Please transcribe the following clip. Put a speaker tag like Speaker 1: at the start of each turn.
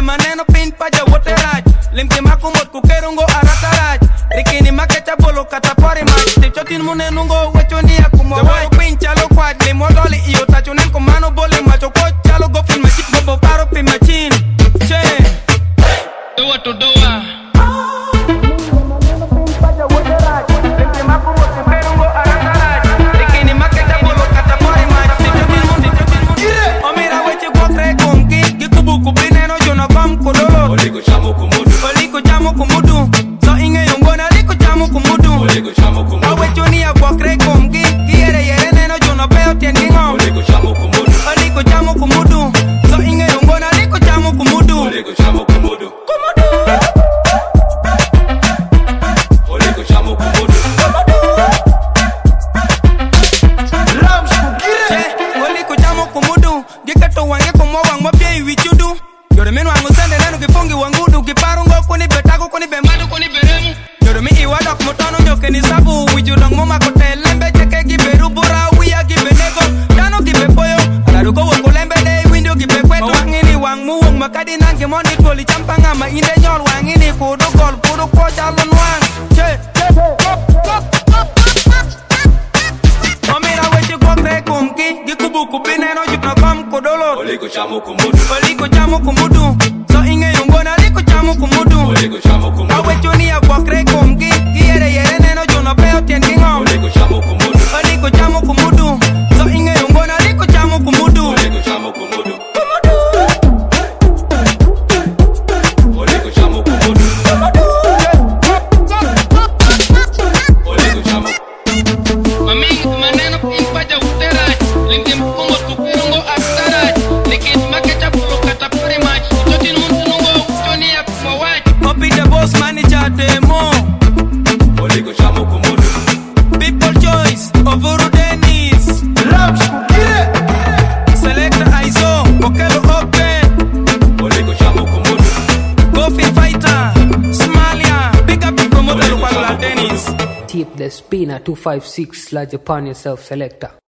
Speaker 1: maneno pin pa ja wote raj. Limke makumot kukerungo arata raj. Rikini makecha bolo katapori mach. Tipchotin munenungo wechoni akumo waj. Pin chalo kwad limo doli iyo tachunen kumano boli macho ko chalo go fin machit bobo paro pin machin. Che doa to doa.
Speaker 2: Oliko chamo kumudu,
Speaker 1: oliko chamo kumudu. So inge yungona oliko chamo kumudu.
Speaker 2: oliko chamo kumudu,
Speaker 1: Awe choni ya kwa kre kumgi. Kiere yere neno jono peo tiendi ngom.
Speaker 2: oliko chamo kumudu,
Speaker 1: Oliko chamo kumudu. So inge yungona oliko chamo kumudu.
Speaker 2: oliko chamo kumudu,
Speaker 1: Kumudu.
Speaker 2: oliko chamo kumudu.
Speaker 1: Oliko chamo kumudu. Gikato wange kumo wang mapye iwichudu. Yore menu wangu sende nenu kifungi wangudu. Kiparungo kuni betago kuni bemadu kuni beremu. Yore mi iwadok mutono nyoke ni sabu. Wijudong muma kote lembe cheke giberu bura. Wia gibenego dano gibepoyo. Alaruko wakulembe de window gibekweto. Wangini wang muwong makadi nangi mondi toli champanga ma inde nyol. Wangini kudu gol kudu ko chalon wang. Che Omira wechi kwa kre kumki. Gikubu kubineno jukno kom kudolo.
Speaker 2: Oliko chamo kumudu,
Speaker 1: Oliko chamo kumudu. So inge yungona oliko chamo kumudu.
Speaker 2: oliko chamo kumudu,
Speaker 1: Awe choni ya kwa kre kumki. Kiere yere neno jono peo tiendi ngom.
Speaker 2: oliko chamo kumudu,
Speaker 1: Oliko chamo kumudu. So inge yungona oliko chamo kumudu.
Speaker 2: oliko chamo kumudu, oliko chamo kumudu, oliko chamo.
Speaker 1: Mami maneno impaja utera. Lingi mkungo tukurungo asara. Likit makecha pulu kata pari mach. Chotin muntunungo choni ya kumawaj. Copy the boss manager demo.
Speaker 2: Oliko chamo kumudu,
Speaker 1: People choice Ovuru Dennis. Selector ISO Kokelo open.
Speaker 2: oliko chamo kumudu,
Speaker 1: Coffee fighter Somalia. Big up the promoter Lupagula Dennis.
Speaker 3: Tip the spinner 256 large upon yourself selector.